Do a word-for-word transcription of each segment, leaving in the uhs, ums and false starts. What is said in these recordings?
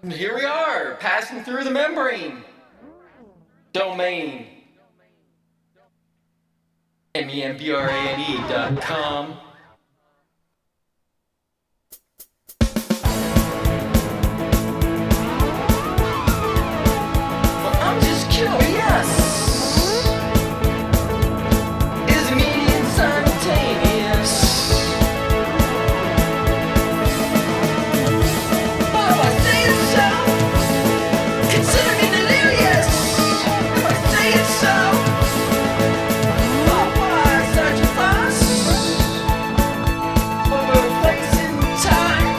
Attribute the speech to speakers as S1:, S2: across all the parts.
S1: Here we are, passing through the membrane domain. M E M B R A N E dot com. Well, I'm just curious. Is the median simultaneous? Oh, I say it so. Consider me delirious. If I say it so. Oh, why such a fuss over a place in time?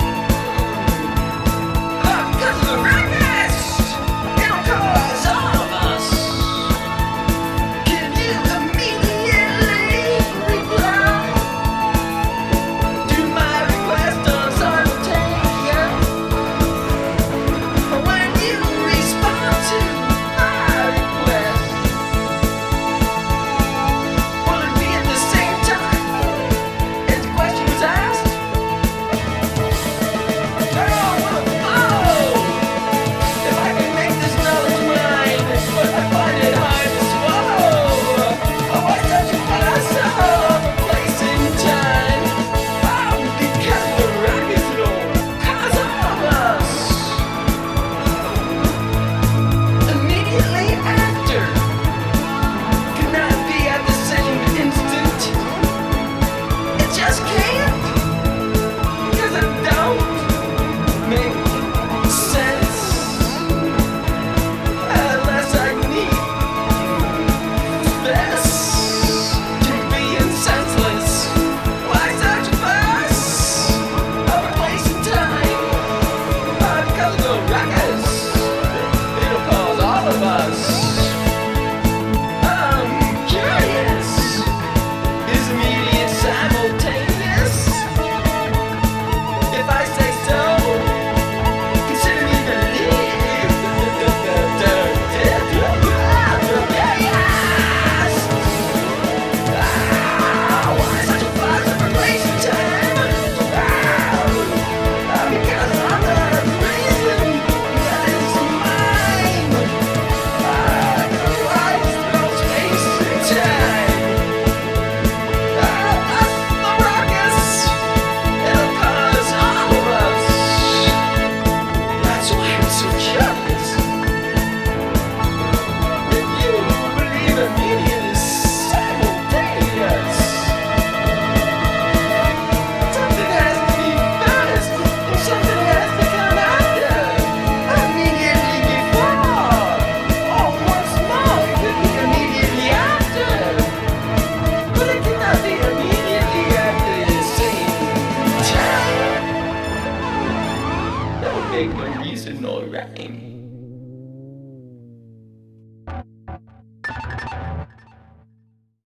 S1: Oh, because of the ruckus. It'll cause all of us. Can you immediately reply to my request on simultaneous? When you respond to my request, will it be at the same time as the question was asked? Girl, will it follow? If I can make this knowledge mine, but I find it hard to swallow. Oh, why such a fuss of a place in time? Oh, because the ruckus will cause all of us. Immediately after cannot be at the same instant. It just can't, 'cause it don't make sense unless I need this to be senseless. Why such a fuss of a place and time? Oh, because of the ruckus. It'll cause all of us. I'm curious. Is immediate simultaneous? If I say so, consider me believed. Ah, why such a fuss of a place and time? Ah, because I'm the reason that is mine. Something has to be first, and something has to come after. Immediately before, or once more, it could be immediately after. But it cannot be immediately after the same time. That would make no reason nor rhyme.